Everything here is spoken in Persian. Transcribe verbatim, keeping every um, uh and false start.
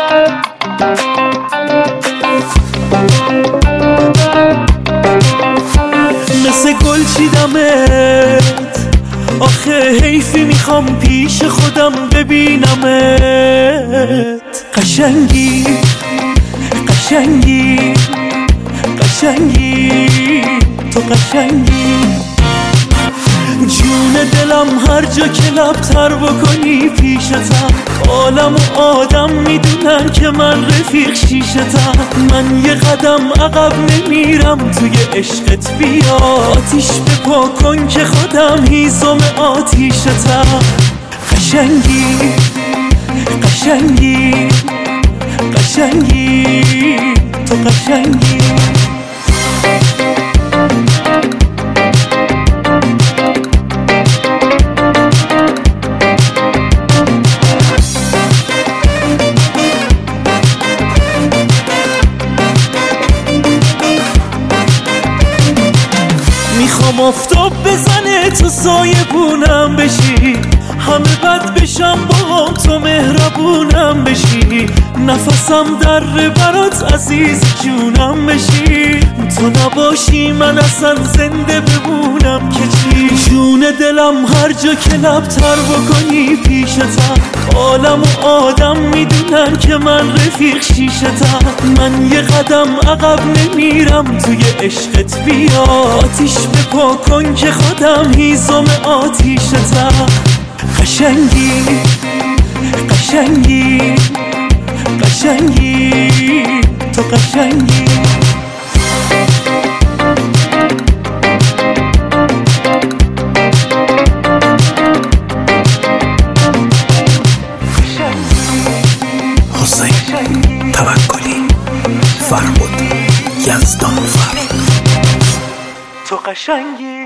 مثل گل چیدمت، آخه حیفی میخوام پیش خودم ببینمت. قشنگی قشنگی قشنگی تو قشنگی، جون دلم هر جا که لبتر بکنی پیشتم. عالم و آدم میدونن که من رفیق شیشتم. من یه قدم عقب نمیرم توی عشقت، بیا آتیش بپا کن که خودم هیزم آتیشتم. قشنگی قشنگی قشنگی تو قشنگی. میخوام آفتاب بزنه تو سایبونم بشی، همه بد بشم با تو مهربونم بشی. نفسم در برات عزیز جونم بشی، تو نباشی من اصلا زنده بمونم که چی. جون دلم هر جا که لبتر بکنی پیشتم. عالم و آدم میدونن که من رفیق شیشتم. من یه قدم عقب نمیرم توی عشقت، بیا آتیش بپا کن که خودم هیزم آتیشتم. قشنگی قشنگی قشنگی تو قشنگی. حسین توکلی، فرمود یزدان فر، تو قشنگی.